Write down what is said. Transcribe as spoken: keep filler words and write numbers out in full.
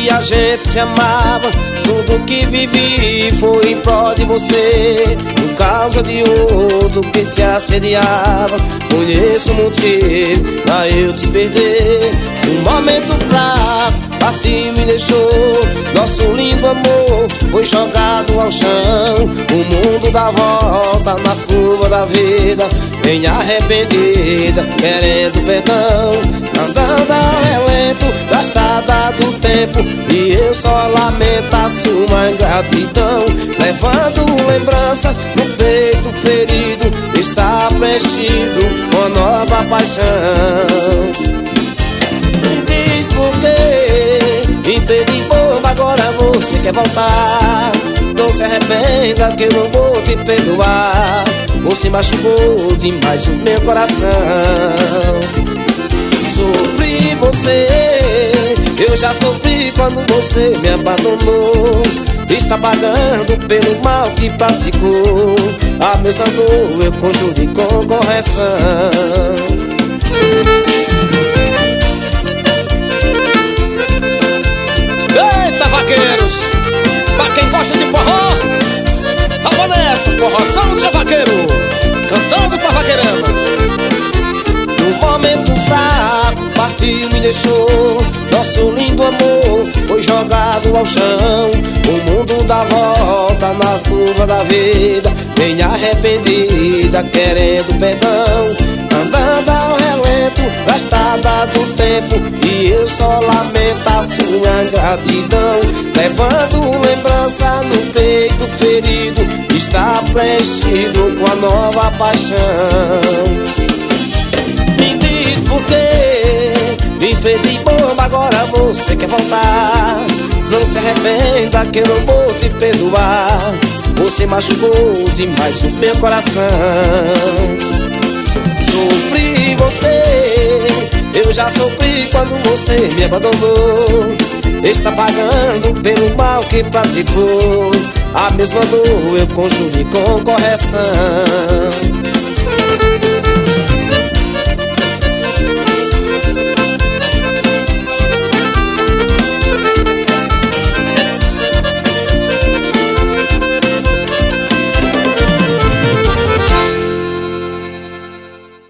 que a gente se amava. Tudo que vivi foi em prol de você, por causa de outro que te assediava. Conheço o motivo pra eu te perder. Um momento fraco, partiu e me deixou. Nosso lindo amor foi jogado ao chão. O mundo dá volta nas curvas da vida. Vem arrependida, querendo perdão, andando ao relento, gastada do tempo. E eu só lamento a sua ingratidão, levando lembrança no peito ferido. Está preenchido com nova paixão. Me diz por quê, me pedi povo, agora você quer voltar. Não se arrependa que eu não vou te perdoar. Você machucou demais o meu coração. Sofri você, eu já sofri quando você me abandonou. Está pagando pelo mal que praticou. A mesma dor eu conjurei com correção. Eita, vaqueiros! Pra quem gosta de forró, vamos nessa, forrozão de vaqueiro, cantando pra vaqueirama. No momento fraco, partiu e me deixou. Nosso lindo amor foi jogado ao chão. O mundo dá volta na curva da vida. Vem arrependida, querendo perdão, andando ao relento, gastada do tempo. E eu só lamento a sua ingratidão, levando lembrança no peito ferido. Está preenchido com a nova paixão. Me diz por quê, me fez de bomba, agora você quer voltar. Não se arrependa que eu não vou te perdoar. Você machucou demais o meu coração. Sofri você, eu já sofri quando você me abandonou. Está pagando pelo mal que praticou. A mesma dor eu conjurei com correção.